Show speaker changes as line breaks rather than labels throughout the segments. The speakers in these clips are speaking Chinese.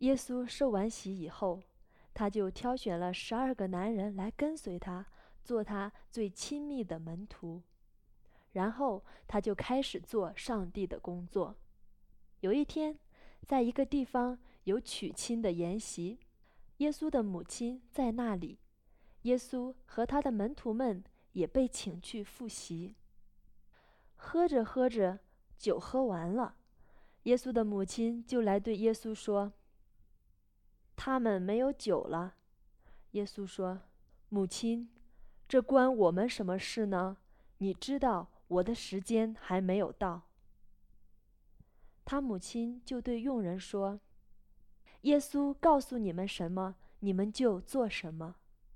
耶稣受完洗以后，他就挑选了12个男人来跟随他，做他最亲密的门徒。然后他就开始做上帝的工作。有一天，在一个地方有娶亲的筵席，耶稣的母亲在那里，耶稣和他的门徒们也被请去赴席。喝着喝着，酒喝完了，耶稣的母亲就来对耶稣说：他们没有酒了。耶稣说：母亲，这关我们什么事呢？你知道我的时间还没有到。他母亲就对佣人说：耶稣告诉你们什么，你们就做什么。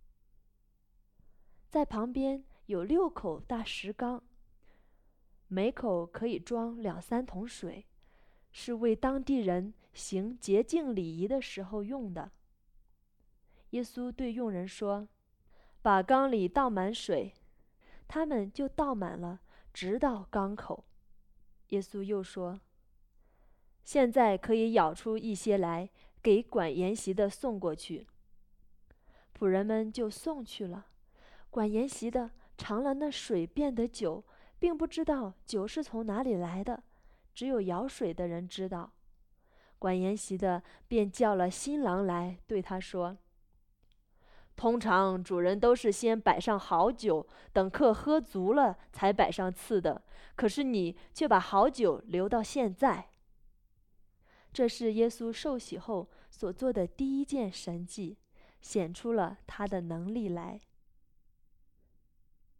在旁边有6口大石缸，每口可以装2、3桶水，是为当地人行洁净礼仪的时候用的。耶稣对佣人说：把缸里倒满水。他们就倒满了，直到缸口。耶稣又说：现在可以舀出一些来，给管筵席的送过去。仆人们就送去了。管筵席的尝了那水变的酒，并不知道酒是从哪里来的，只有舀水的人知道。管筵席的便叫了新郎来，对他说：通常主人都是先摆上好酒，等客喝足了才摆上次的，可是你却把好酒留到现在。这是耶稣受洗后所做的第一件神迹，显出了他的能力来。